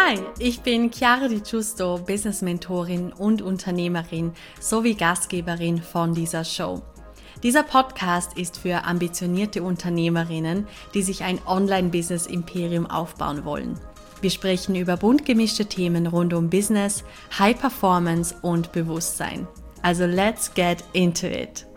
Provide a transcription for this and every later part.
Hi, ich bin Chiara Di Giusto, Business-Mentorin und Unternehmerin sowie Gastgeberin von dieser Show. Dieser Podcast ist für ambitionierte Unternehmerinnen, die sich ein Online-Business-Imperium aufbauen wollen. Wir sprechen über bunt gemischte Themen rund um Business, High Performance und Bewusstsein. Also let's get into it!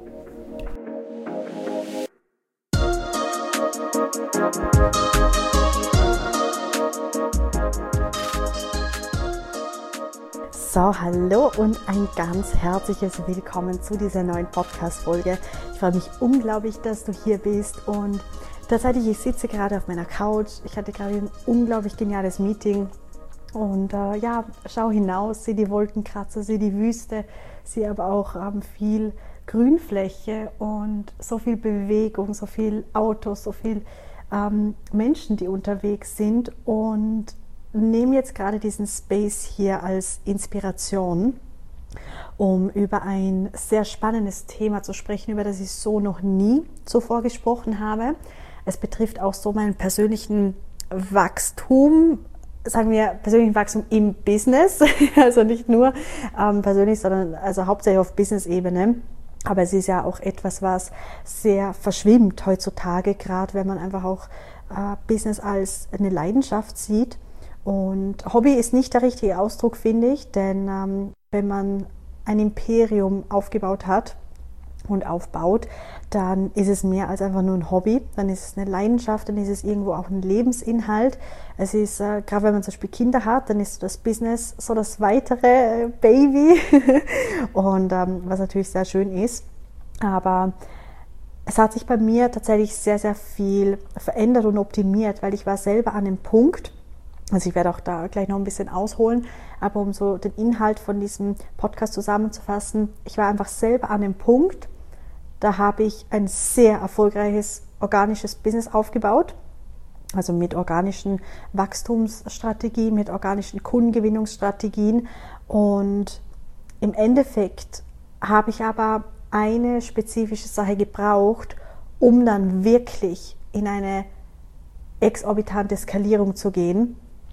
So, hallo und ein ganz herzliches Willkommen zu dieser neuen Podcast-Folge. Ich freue mich unglaublich, dass du hier bist und tatsächlich, ich sitze gerade auf meiner Couch. Ich hatte gerade ein unglaublich geniales Meeting und schau hinaus, sehe die Wolkenkratzer, sehe die Wüste, sehe aber auch viel Grünfläche und so viel Bewegung, so viel Autos, so viel Menschen, die unterwegs sind und nehme jetzt gerade diesen Space hier als Inspiration, um über ein sehr spannendes Thema zu sprechen, über das ich so noch nie zuvor gesprochen habe. Es betrifft auch so meinen persönlichen Wachstum, sagen wir persönlichen Wachstum im Business, also nicht nur persönlich, sondern also hauptsächlich auf Business-Ebene. Aber es ist ja auch etwas, was sehr verschwimmt heutzutage, gerade wenn man einfach auch Business als eine Leidenschaft sieht. Und Hobby ist nicht der richtige Ausdruck, finde ich, denn wenn man ein Imperium aufgebaut hat und aufbaut, dann ist es mehr als einfach nur ein Hobby, dann ist es eine Leidenschaft, dann ist es irgendwo auch ein Lebensinhalt. Es ist, gerade wenn man zum Beispiel Kinder hat, dann ist das Business so das weitere Baby und was natürlich sehr schön ist, aber es hat sich bei mir tatsächlich sehr, sehr viel verändert und optimiert, weil ich war selber an dem Punkt, also ich werde auch da gleich noch ein bisschen ausholen, aber um so den Inhalt von diesem Podcast zusammenzufassen, ich war einfach selber an dem Punkt, da habe ich ein sehr erfolgreiches organisches Business aufgebaut, also mit organischen Wachstumsstrategien, mit organischen Kundengewinnungsstrategien und im Endeffekt habe ich aber eine spezifische Sache gebraucht, um dann wirklich in eine exorbitante Skalierung zu gehen.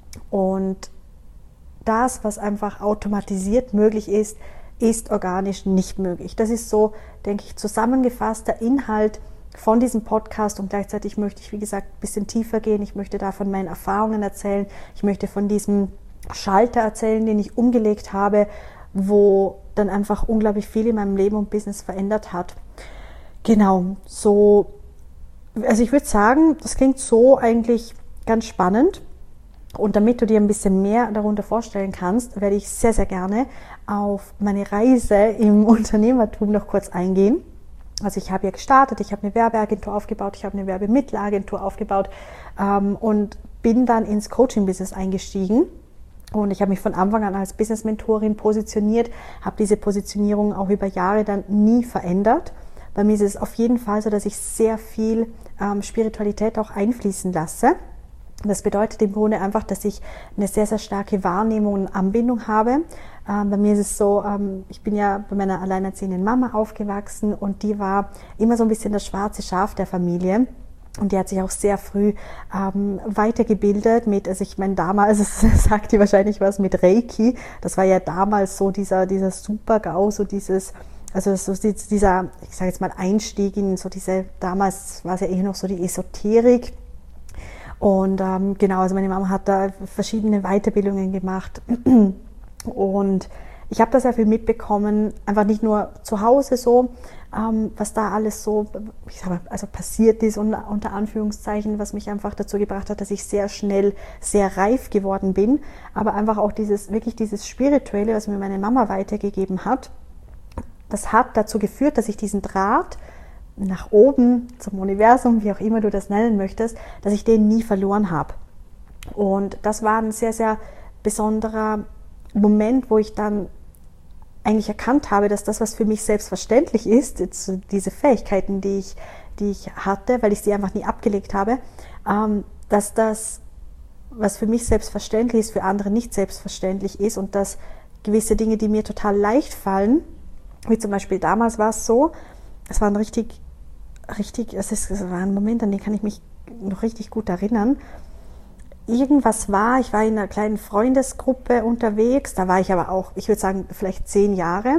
Und das, was einfach automatisiert möglich ist, ist organisch nicht möglich. Das ist so, denke ich, zusammengefasst der Inhalt von diesem Podcast und gleichzeitig möchte ich, wie gesagt, ein bisschen tiefer gehen. Ich möchte da von meinen Erfahrungen erzählen. Ich möchte von diesem Schalter erzählen, den ich umgelegt habe, wo dann einfach unglaublich viel in meinem Leben und Business verändert hat. Genau, so, also ich würde sagen, das klingt so eigentlich ganz spannend. Und damit du dir ein bisschen mehr darunter vorstellen kannst, werde ich sehr, sehr gerne auf meine Reise im Unternehmertum noch kurz eingehen. Also ich habe ja gestartet, ich habe eine Werbeagentur aufgebaut, ich habe eine Werbemittelagentur aufgebaut und bin dann ins Coaching-Business eingestiegen. Und ich habe mich von Anfang an als Business-Mentorin positioniert, habe diese Positionierung auch über Jahre dann nie verändert. Bei mir ist es auf jeden Fall so, dass ich sehr viel Spiritualität auch einfließen lasse. Das bedeutet im Grunde einfach, dass ich eine sehr, sehr starke Wahrnehmung und Anbindung habe. Bei mir ist es so, ich bin ja bei meiner alleinerziehenden Mama aufgewachsen und die war immer so ein bisschen das schwarze Schaf der Familie. Und die hat sich auch sehr früh weitergebildet mit, also ich meine damals, das sagt die wahrscheinlich was, mit Reiki. Das war ja damals so dieser Super-GAU, so dieses, also so dieser, ich sage jetzt mal Einstieg in so diese, damals war es ja eher noch so die Esoterik. Und genau, also meine Mama hat da verschiedene Weiterbildungen gemacht und ich habe da sehr viel mitbekommen, einfach nicht nur zu Hause so, was da alles so, ich sag mal, also passiert ist unter Anführungszeichen, was mich einfach dazu gebracht hat, dass ich sehr schnell sehr reif geworden bin, aber einfach auch dieses Spirituelle, was mir meine Mama weitergegeben hat, das hat dazu geführt, dass ich diesen Draht nach oben zum Universum, wie auch immer du das nennen möchtest, dass ich den nie verloren habe. Und das war ein sehr, sehr besonderer Moment, wo ich dann eigentlich erkannt habe, dass das, was für mich selbstverständlich ist, jetzt diese Fähigkeiten, die ich hatte, weil ich sie einfach nie abgelegt habe, dass das, was für mich selbstverständlich ist, für andere nicht selbstverständlich ist und dass gewisse Dinge, die mir total leicht fallen, wie zum Beispiel damals war es so, es war ein es war ein Moment, an den kann ich mich noch richtig gut erinnern. irgendwas war, ich war in einer kleinen Freundesgruppe unterwegs, da war ich aber auch, ich würde sagen, vielleicht 10 Jahre.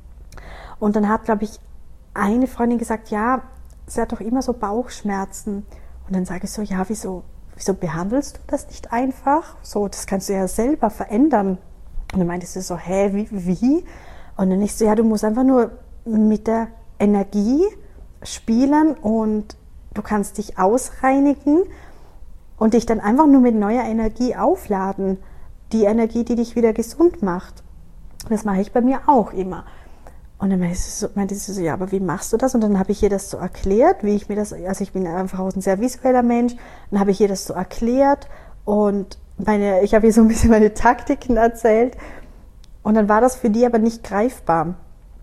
Und dann hat, glaube ich, eine Freundin gesagt, ja, sie hat doch immer so Bauchschmerzen. Und dann sage ich so, ja, wieso behandelst du das nicht einfach? So, das kannst du ja selber verändern. Und dann meinte sie so, wie? Und dann ich so, ja, du musst einfach nur mit der Energie spielen und du kannst dich ausreinigen und dich dann einfach nur mit neuer Energie aufladen. Die Energie, die dich wieder gesund macht. Das mache ich bei mir auch immer. Und dann meinte sie so, ja, aber wie machst du das? Und dann habe ich ihr das so erklärt, wie ich mir das, also ich bin einfach auch ein sehr visueller Mensch, dann habe ich ihr das so erklärt und ich habe ihr so ein bisschen meine Taktiken erzählt und dann war das für die aber nicht greifbar.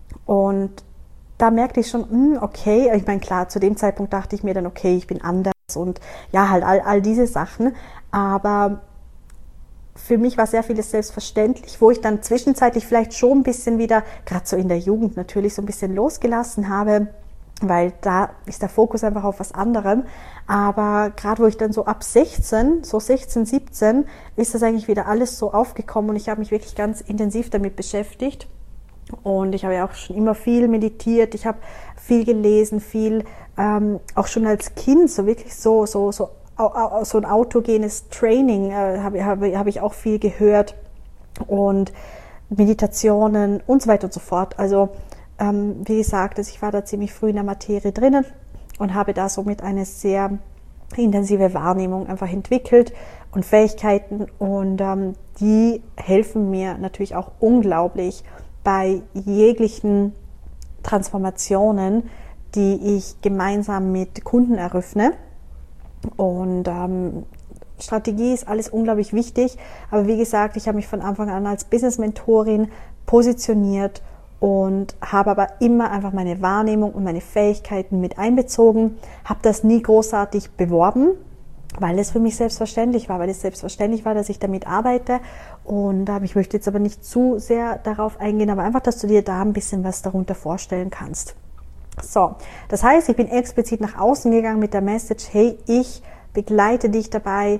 Und da merkte ich schon, okay, ich meine, klar, zu dem Zeitpunkt dachte ich mir dann, okay, ich bin anders und ja, halt all diese Sachen, aber für mich war sehr vieles selbstverständlich, wo ich dann zwischenzeitlich vielleicht schon ein bisschen wieder, gerade so in der Jugend natürlich, so ein bisschen losgelassen habe, weil da ist der Fokus einfach auf was anderem. Aber gerade wo ich dann so ab 16, 17, ist das eigentlich wieder alles so aufgekommen und ich habe mich wirklich ganz intensiv damit beschäftigt. Und ich habe ja auch schon immer viel meditiert, ich habe viel gelesen, viel auch schon als Kind, so wirklich so ein autogenes Training habe ich auch viel gehört und Meditationen und so weiter und so fort. Also wie gesagt, ich war da ziemlich früh in der Materie drinnen und habe da somit eine sehr intensive Wahrnehmung einfach entwickelt und Fähigkeiten und die helfen mir natürlich auch unglaublich bei jeglichen Transformationen, die ich gemeinsam mit Kunden eröffne. Und Strategie ist alles unglaublich wichtig, aber wie gesagt, ich habe mich von Anfang an als Business-Mentorin positioniert und habe aber immer einfach meine Wahrnehmung und meine Fähigkeiten mit einbezogen, habe das nie großartig beworben, weil es für mich selbstverständlich war, dass ich damit arbeite und ich möchte jetzt aber nicht zu sehr darauf eingehen, aber einfach, dass du dir da ein bisschen was darunter vorstellen kannst. So, das heißt, ich bin explizit nach außen gegangen mit der Message, hey, ich begleite dich dabei,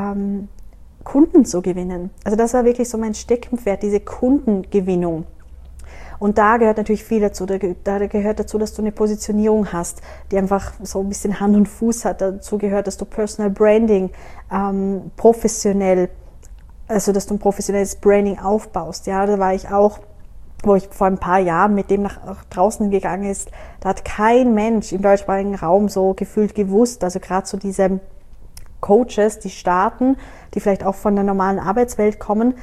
Kunden zu gewinnen. Also das war wirklich so mein Steckenpferd, diese Kundengewinnung. Und da gehört natürlich viel dazu. Da gehört dazu, dass du eine Positionierung hast, die einfach so ein bisschen Hand und Fuß hat. Dazu gehört, dass du Personal Branding dass du ein professionelles Branding aufbaust. Ja, da war ich auch, wo ich vor ein paar Jahren mit dem nach draußen gegangen ist, da hat kein Mensch im deutschsprachigen Raum so gefühlt gewusst, also gerade so diese Coaches, die starten, die vielleicht auch von der normalen Arbeitswelt kommen,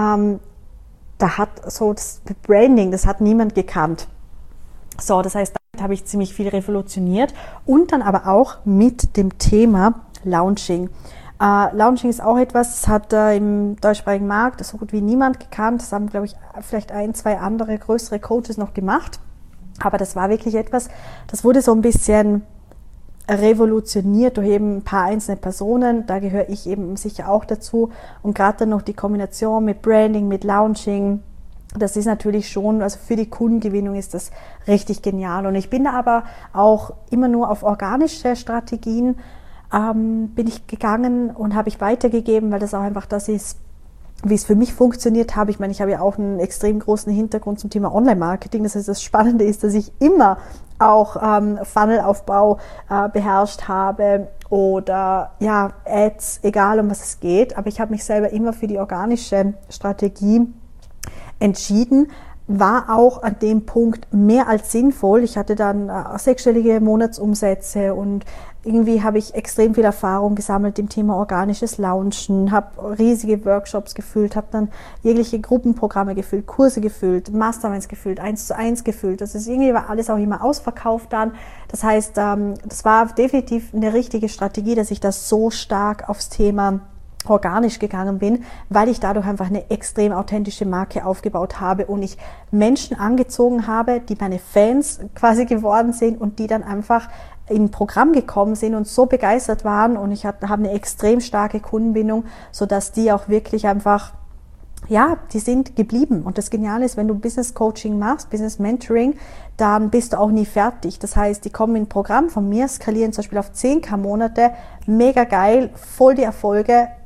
da hat so das Branding, das hat niemand gekannt. So, das heißt, damit habe ich ziemlich viel revolutioniert und dann aber auch mit dem Thema Launching. Launching ist auch etwas, das hat im deutschsprachigen Markt so gut wie niemand gekannt. Das haben, glaube ich, vielleicht 1, 2 andere größere Coaches noch gemacht. Aber das war wirklich etwas, das wurde so ein bisschen revolutioniert durch eben ein paar einzelne Personen. Da gehöre ich eben sicher auch dazu. Und gerade dann noch die Kombination mit Branding, mit Launching, das ist natürlich schon, also für die Kundengewinnung ist das richtig genial. Und ich bin da aber auch immer nur auf organische Strategien bin ich gegangen und habe ich weitergegeben, weil das auch einfach das ist, wie es für mich funktioniert habe. Ich meine, ich habe ja auch einen extrem großen Hintergrund zum Thema Online-Marketing. Das heißt, das Spannende ist, dass ich immer auch Funnelaufbau beherrscht habe oder ja, Ads, egal um was es geht. Aber ich habe mich selber immer für die organische Strategie entschieden. War auch an dem Punkt mehr als sinnvoll. Ich hatte dann 6-stellige Monatsumsätze und irgendwie habe ich extrem viel Erfahrung gesammelt im Thema organisches Launchen, habe riesige Workshops gefüllt, habe dann jegliche Gruppenprogramme gefüllt, Kurse gefüllt, Masterminds gefüllt, 1:1 gefüllt. Das ist irgendwie war alles auch immer ausverkauft dann. Das heißt, das war definitiv eine richtige Strategie, dass ich das so stark aufs Thema organisch gegangen bin, weil ich dadurch einfach eine extrem authentische Marke aufgebaut habe und ich Menschen angezogen habe, die meine Fans quasi geworden sind und die dann einfach in ein Programm gekommen sind und so begeistert waren und ich habe eine extrem starke Kundenbindung, sodass die auch wirklich einfach, ja, die sind geblieben. Und das Geniale ist, wenn du Business Coaching machst, Business Mentoring, dann bist du auch nie fertig. Das heißt, die kommen in ein Programm von mir, skalieren zum Beispiel auf 10.000 Monate, mega geil, voll die Erfolge,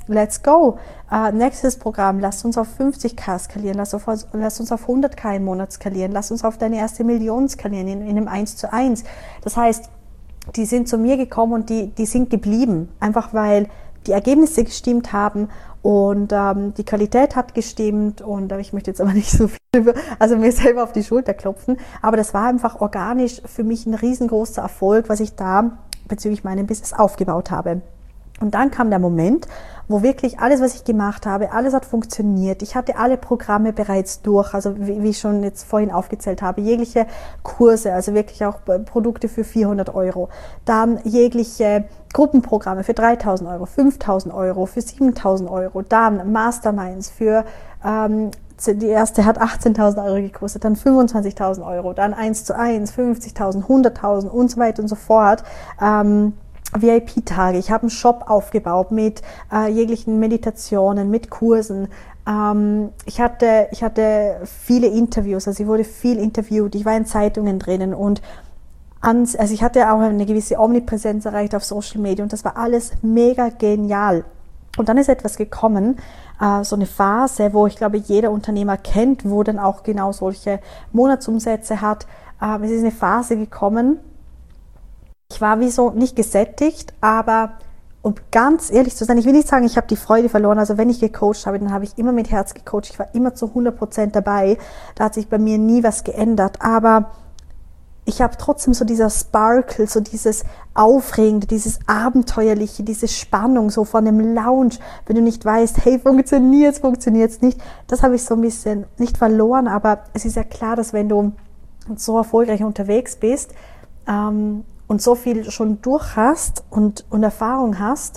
let's go. Nächstes Programm, lass uns auf 50k skalieren, lass uns auf 100k im Monat skalieren, lass uns auf deine erste Million skalieren in einem 1:1. Das heißt, die sind zu mir gekommen und die sind geblieben, einfach weil die Ergebnisse gestimmt haben und die Qualität hat gestimmt und ich möchte jetzt aber nicht so viel mir selber auf die Schulter klopfen, aber das war einfach organisch für mich ein riesengroßer Erfolg, was ich da bezüglich meinem Business aufgebaut habe. Und dann kam der Moment, wo wirklich alles, was ich gemacht habe, alles hat funktioniert. Ich hatte alle Programme bereits durch, also wie ich schon jetzt vorhin aufgezählt habe, jegliche Kurse, also wirklich auch Produkte für 400 Euro. Dann jegliche Gruppenprogramme für 3.000 Euro, 5.000 Euro, für 7.000 Euro. Dann Masterminds für, die erste hat 18.000 Euro gekostet, dann 25.000 Euro, dann 1:1, 50.000, 100.000 und so weiter und so fort. VIP-Tage. Ich habe einen Shop aufgebaut mit jeglichen Meditationen, mit Kursen. Ich hatte viele Interviews, also ich wurde viel interviewt, ich war in Zeitungen drinnen und ich hatte auch eine gewisse Omnipräsenz erreicht auf Social Media und das war alles mega genial. Und dann ist etwas gekommen, so eine Phase, wo ich glaube, jeder Unternehmer kennt, wo dann auch genau solche Monatsumsätze hat. Es ist eine Phase gekommen, ich war wie so nicht gesättigt, aber um ganz ehrlich zu sein, ich will nicht sagen, ich habe die Freude verloren. Also wenn ich gecoacht habe, dann habe ich immer mit Herz gecoacht. Ich war immer zu 100% dabei. Da hat sich bei mir nie was geändert. Aber ich habe trotzdem so dieser Sparkle, so dieses Aufregende, dieses Abenteuerliche, diese Spannung so von dem Lounge, wenn du nicht weißt, hey, funktioniert's nicht. Das habe ich so ein bisschen nicht verloren. Aber es ist ja klar, dass wenn du so erfolgreich unterwegs bist, und so viel schon durch hast und Erfahrung hast,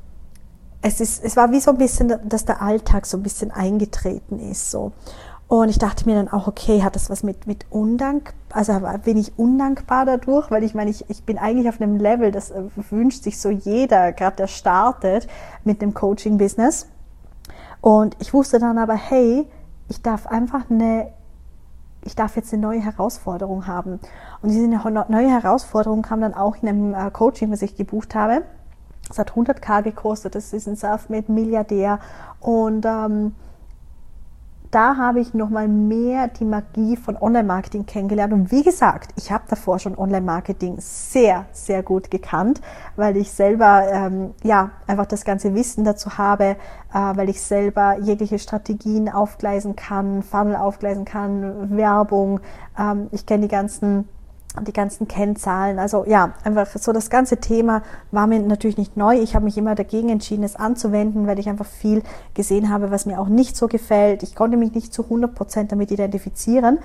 es war wie so ein bisschen, dass der Alltag so ein bisschen eingetreten ist, so. Und ich dachte mir dann auch, okay, hat das was mit Undank, also bin ich undankbar dadurch, weil ich meine, ich bin eigentlich auf einem Level, das wünscht sich so jeder, gerade der startet mit dem Coaching-Business. Und ich wusste dann aber, hey, ich darf jetzt eine neue Herausforderung haben. Und diese neue Herausforderung kam dann auch in einem Coaching, was ich gebucht habe. Es hat 100.000 gekostet, das ist ein Selfmade-Milliardär. Und da habe ich nochmal mehr die Magie von Online-Marketing kennengelernt. Und wie gesagt, ich habe davor schon Online-Marketing sehr, sehr gut gekannt, weil ich selber einfach das ganze Wissen dazu habe, weil ich selber jegliche Strategien aufgleisen kann, Funnel aufgleisen kann, Werbung. Ich kenne die ganzen Kennzahlen, also ja, einfach so das ganze Thema war mir natürlich nicht neu. Ich habe mich immer dagegen entschieden, es anzuwenden, weil ich einfach viel gesehen habe, was mir auch nicht so gefällt. Ich konnte mich nicht zu 100% damit identifizieren.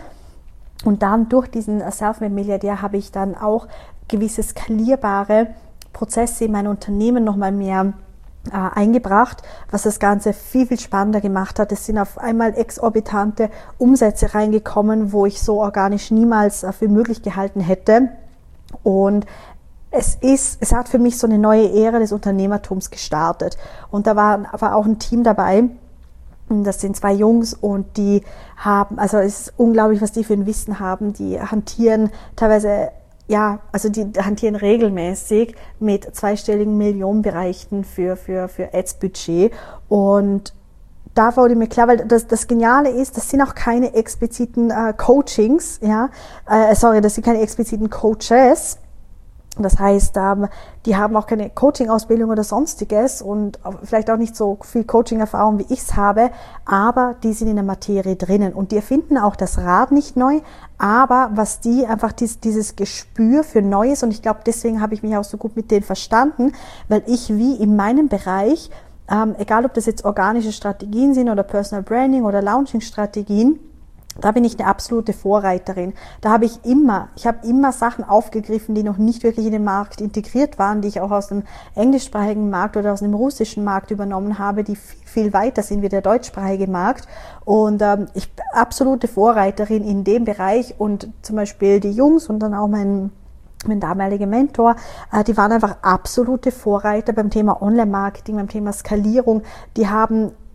Und dann durch diesen Selfmade-Milliardär habe ich dann auch gewisse skalierbare Prozesse in mein Unternehmen nochmal mehr eingebracht, was das Ganze viel, viel spannender gemacht hat. Es sind auf einmal exorbitante Umsätze reingekommen, wo ich so organisch niemals für möglich gehalten hätte. Und es hat für mich so eine neue Ära des Unternehmertums gestartet. Und da war auch ein Team dabei. Das sind 2 Jungs und die haben, also es ist unglaublich, was die für ein Wissen haben. Die hantieren teilweise die hantieren regelmäßig mit zweistelligen Millionenbereichen für Ads-Budget. Und da wurde mir klar, weil das Geniale ist, das sind auch keine expliziten Coachings, das sind keine expliziten Coaches. Das heißt, die haben auch keine Coaching-Ausbildung oder sonstiges und vielleicht auch nicht so viel Coaching-Erfahrung, wie ich es habe, aber die sind in der Materie drinnen und die erfinden auch das Rad nicht neu, aber was die einfach dieses Gespür für Neues, und ich glaube, deswegen habe ich mich auch so gut mit denen verstanden, weil ich wie in meinem Bereich, egal ob das jetzt organische Strategien sind oder Personal Branding oder Launching-Strategien, da bin ich eine absolute Vorreiterin. Da habe ich habe immer Sachen aufgegriffen, die noch nicht wirklich in den Markt integriert waren, die ich auch aus dem englischsprachigen Markt oder aus dem russischen Markt übernommen habe, die viel, viel weiter sind wie der deutschsprachige Markt. Und ich bin absolute Vorreiterin in dem Bereich und zum Beispiel die Jungs und dann auch mein damaliger Mentor, die waren einfach absolute Vorreiter beim Thema Online-Marketing, beim Thema Skalierung. Die haben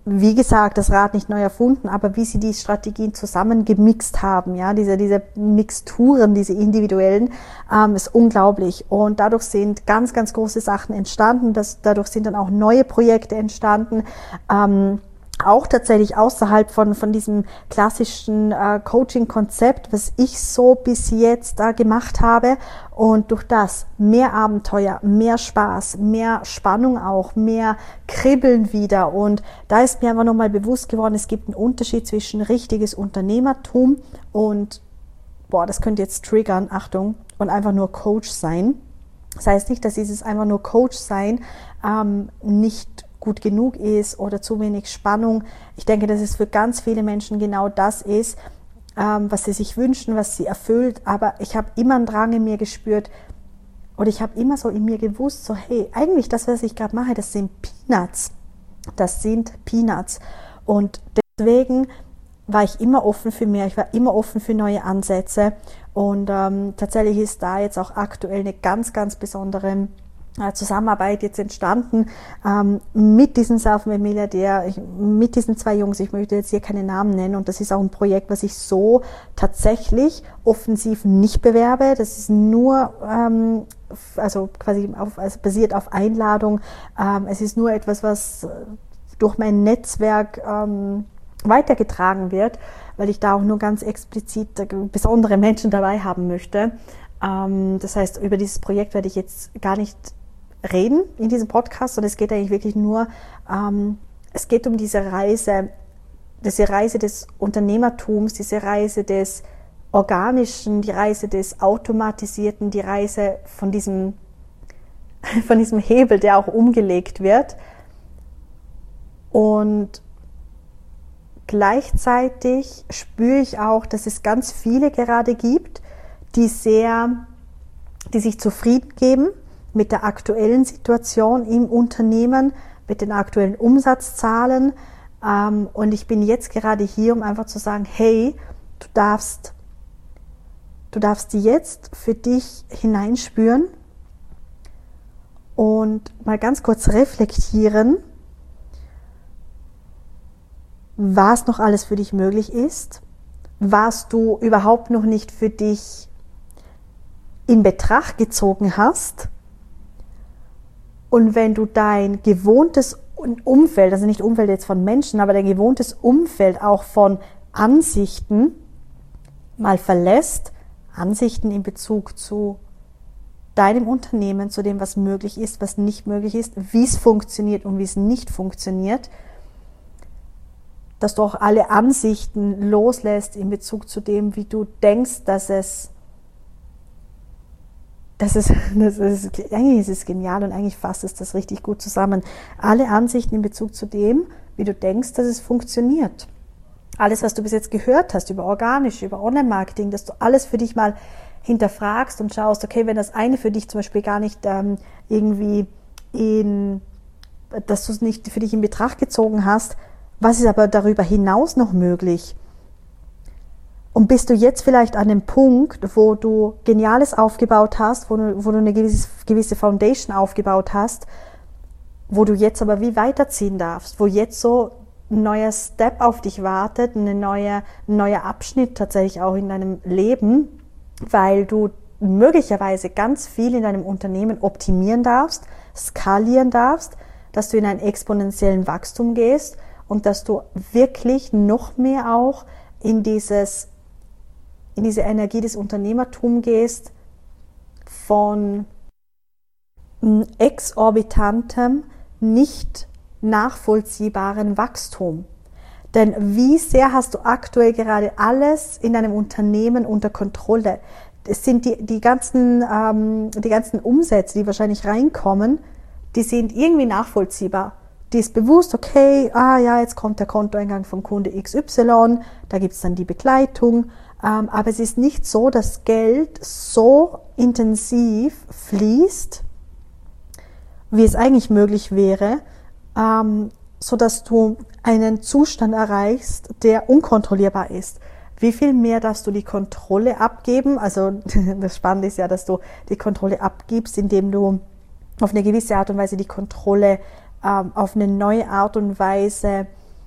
wie gesagt, das Rad nicht neu erfunden, aber wie sie die Strategien zusammengemixt haben, ja, diese Mixturen, diese individuellen, ist unglaublich. Und dadurch sind ganz, ganz große Sachen entstanden. Dadurch sind dann auch neue Projekte entstanden. Auch tatsächlich außerhalb von diesem klassischen Coaching-Konzept, was ich so bis jetzt gemacht habe. Und durch das mehr Abenteuer, mehr Spaß, mehr Spannung auch, mehr Kribbeln wieder. Und da ist mir einfach nochmal bewusst geworden, es gibt einen Unterschied zwischen richtiges Unternehmertum und, das könnte jetzt triggern, Achtung, und einfach nur Coach sein. Das heißt nicht, dass dieses einfach nur Coach sein nicht gut genug ist oder zu wenig Spannung. Ich denke, dass es für ganz viele Menschen genau das ist, was sie sich wünschen, was sie erfüllt. Aber ich habe immer einen Drang in mir gespürt oder ich habe immer so in mir gewusst, so hey, eigentlich das, was ich gerade mache, das sind Peanuts. Das sind Peanuts. Und deswegen war ich immer offen für mehr. Ich war immer offen für neue Ansätze. Und tatsächlich ist da jetzt auch aktuell eine ganz, ganz besondere Zusammenarbeit jetzt entstanden mit diesem Self-Made-Milliardär, mit diesen 2 Jungs. Ich möchte jetzt hier keine Namen nennen und das ist auch ein Projekt, was ich so tatsächlich offensiv nicht bewerbe. Das ist nur, also quasi basiert auf Einladung. Es ist nur etwas, was durch mein Netzwerk weitergetragen wird, weil ich da auch nur ganz explizit besondere Menschen dabei haben möchte. Das heißt, über dieses Projekt werde ich jetzt gar nicht reden in diesem Podcast, sondern es geht eigentlich wirklich nur, es geht um diese Reise des Unternehmertums, diese Reise des Organischen, die Reise des Automatisierten, die Reise von diesem Hebel, der auch umgelegt wird. Und gleichzeitig spüre ich auch, dass es ganz viele gerade gibt, die sich zufrieden geben mit der aktuellen Situation im Unternehmen, mit den aktuellen Umsatzzahlen. Und ich bin jetzt gerade hier, um einfach zu sagen, hey, du darfst jetzt für dich hineinspüren und mal ganz kurz reflektieren, was noch alles für dich möglich ist, was du überhaupt noch nicht für dich in Betracht gezogen hast. Und wenn du dein gewohntes Umfeld, also nicht Umfeld jetzt von Menschen, aber dein gewohntes Umfeld auch von Ansichten mal verlässt, Ansichten in Bezug zu deinem Unternehmen, zu dem, was möglich ist, was nicht möglich ist, wie es funktioniert und wie es nicht funktioniert, dass du auch alle Ansichten loslässt in Bezug zu dem, wie du denkst, eigentlich ist es genial und eigentlich fasst es das richtig gut zusammen. Alle Ansichten in Bezug zu dem, wie du denkst, dass es funktioniert. Alles, was du bis jetzt gehört hast über Organisch, über Online-Marketing, dass du alles für dich mal hinterfragst und schaust, okay, wenn das eine für dich zum Beispiel gar nicht dass du es nicht für dich in Betracht gezogen hast, was ist aber darüber hinaus noch möglich? Und bist du jetzt vielleicht an dem Punkt, wo du Geniales aufgebaut hast, wo du eine gewisse Foundation aufgebaut hast, wo du jetzt aber wie weiterziehen darfst, wo jetzt so ein neuer Step auf dich wartet, ein neuer Abschnitt tatsächlich auch in deinem Leben, weil du möglicherweise ganz viel in deinem Unternehmen optimieren darfst, skalieren darfst, dass du in einen exponentiellen Wachstum gehst und dass du wirklich noch mehr auch in diese Energie des Unternehmertums gehst, von exorbitantem, nicht nachvollziehbaren Wachstum. Denn wie sehr hast du aktuell gerade alles in deinem Unternehmen unter Kontrolle? Es sind die ganzen Umsätze, die wahrscheinlich reinkommen, die sind irgendwie nachvollziehbar. Die ist bewusst, okay, jetzt kommt der Kontoeingang vom Kunde XY, da gibt es dann die Begleitung. Aber es ist nicht so, dass Geld so intensiv fließt, wie es eigentlich möglich wäre, so dass du einen Zustand erreichst, der unkontrollierbar ist. Wie viel mehr darfst du die Kontrolle abgeben? Also das Spannende ist ja, dass du die Kontrolle abgibst, indem du auf eine gewisse Art und Weise die Kontrolle auf eine neue Art und Weise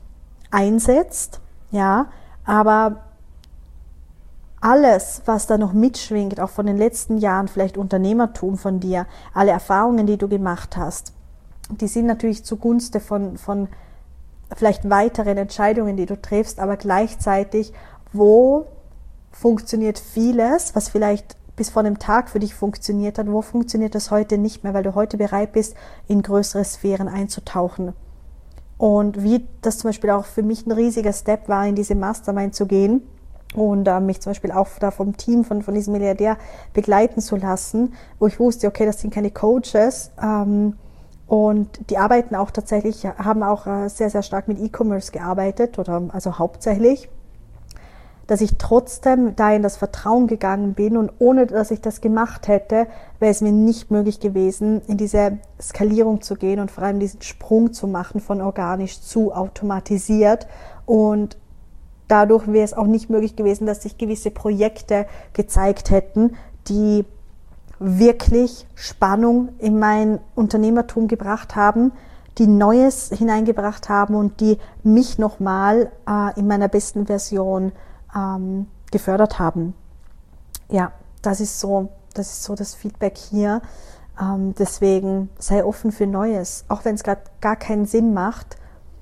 einsetzt, ja, aber alles, was da noch mitschwingt, auch von den letzten Jahren, vielleicht Unternehmertum von dir, alle Erfahrungen, die du gemacht hast, die sind natürlich zugunsten von vielleicht weiteren Entscheidungen, die du triffst, aber gleichzeitig, wo funktioniert vieles, was vielleicht bis vor einem Tag für dich funktioniert hat, wo funktioniert das heute nicht mehr, weil du heute bereit bist, in größere Sphären einzutauchen. Und wie das zum Beispiel auch für mich ein riesiger Step war, in diese Mastermind zu gehen und mich zum Beispiel auch da vom Team von diesem Milliardär begleiten zu lassen, wo ich wusste, okay, das sind keine Coaches, und die arbeiten auch tatsächlich, haben auch sehr, sehr stark mit E-Commerce gearbeitet, oder also hauptsächlich, dass ich trotzdem da in das Vertrauen gegangen bin, und ohne dass ich das gemacht hätte, wäre es mir nicht möglich gewesen, in diese Skalierung zu gehen und vor allem diesen Sprung zu machen von organisch zu automatisiert, und dadurch wäre es auch nicht möglich gewesen, dass sich gewisse Projekte gezeigt hätten, die wirklich Spannung in mein Unternehmertum gebracht haben, die Neues hineingebracht haben und die mich nochmal in meiner besten Version gefördert haben. Ja, das ist so das Feedback hier. Deswegen sei offen für Neues, auch wenn es gerade gar keinen Sinn macht.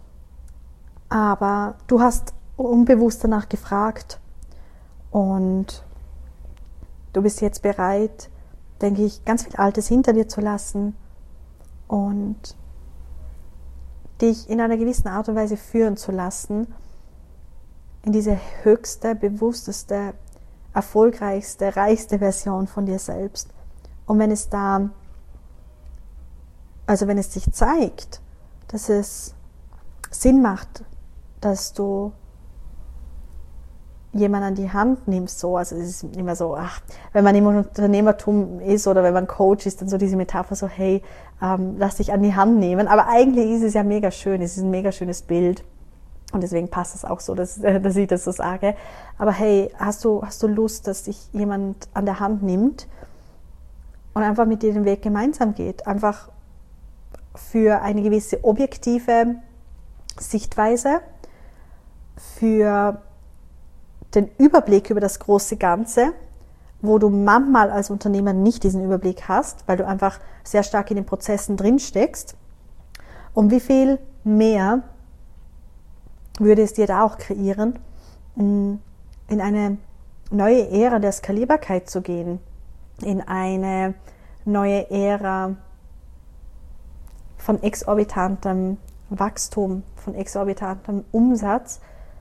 Aber du hast unbewusst danach gefragt und du bist jetzt bereit, denke ich, ganz viel Altes hinter dir zu lassen und dich in einer gewissen Art und Weise führen zu lassen in diese höchste, bewussteste, erfolgreichste, reichste Version von dir selbst. Und wenn es sich zeigt, dass es Sinn macht, dass du jemanden an die Hand nimmst, so, also es ist immer so, wenn man im Unternehmertum ist oder wenn man Coach ist, dann so diese Metapher so, hey, lass dich an die Hand nehmen, aber eigentlich ist es ja mega schön, es ist ein mega schönes Bild und deswegen passt es auch so, dass ich das so sage, aber hey, hast du Lust, dass dich jemand an der Hand nimmt und einfach mit dir den Weg gemeinsam geht, einfach für eine gewisse objektive Sichtweise, für den Überblick über das große Ganze, wo du manchmal als Unternehmer nicht diesen Überblick hast, weil du einfach sehr stark in den Prozessen drin steckst. Und wie viel mehr würde es dir da auch kreieren, in eine neue Ära der Skalierbarkeit zu gehen, in eine neue Ära von exorbitantem Wachstum, von exorbitantem Umsatz,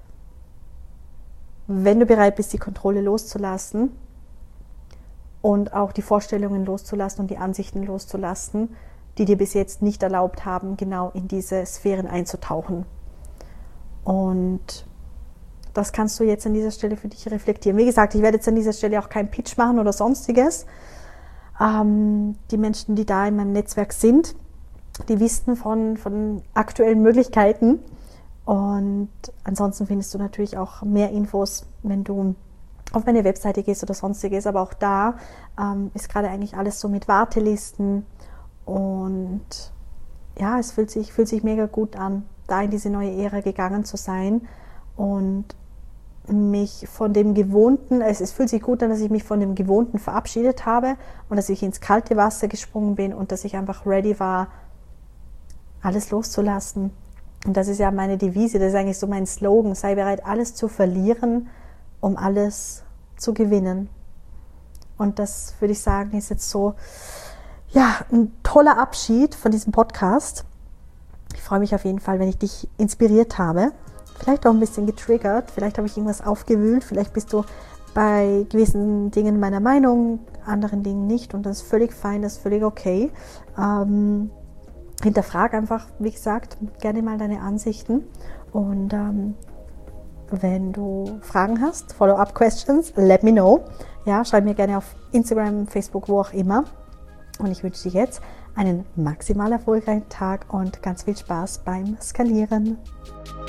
wenn du bereit bist, die Kontrolle loszulassen und auch die Vorstellungen loszulassen und die Ansichten loszulassen, die dir bis jetzt nicht erlaubt haben, genau in diese Sphären einzutauchen. Und das kannst du jetzt an dieser Stelle für dich reflektieren. Wie gesagt, ich werde jetzt an dieser Stelle auch keinen Pitch machen oder sonstiges. Die Menschen, die da in meinem Netzwerk sind, die wissen von aktuellen Möglichkeiten. Und ansonsten findest du natürlich auch mehr Infos, wenn du auf meine Webseite gehst oder sonstiges. Aber auch da ist gerade eigentlich alles so mit Wartelisten. Und ja, es fühlt sich mega gut an, da in diese neue Ära gegangen zu sein. Und mich von dem Gewohnten, es fühlt sich gut an, dass ich mich von dem Gewohnten verabschiedet habe und dass ich ins kalte Wasser gesprungen bin und dass ich einfach ready war, alles loszulassen. Und das ist ja meine Devise, das ist eigentlich so mein Slogan, sei bereit, alles zu verlieren, um alles zu gewinnen. Und das würde ich sagen, ist jetzt so, ja, ein toller Abschied von diesem Podcast. Ich freue mich auf jeden Fall, wenn ich dich inspiriert habe, vielleicht auch ein bisschen getriggert, vielleicht habe ich irgendwas aufgewühlt, vielleicht bist du bei gewissen Dingen meiner Meinung, anderen Dingen nicht und das ist völlig fein, das ist völlig okay. Hinterfrag einfach, wie gesagt, gerne mal deine Ansichten und wenn du Fragen hast, Follow-up-Questions, let me know. Ja, schreib mir gerne auf Instagram, Facebook, wo auch immer. Und ich wünsche dir jetzt einen maximal erfolgreichen Tag und ganz viel Spaß beim Skalieren.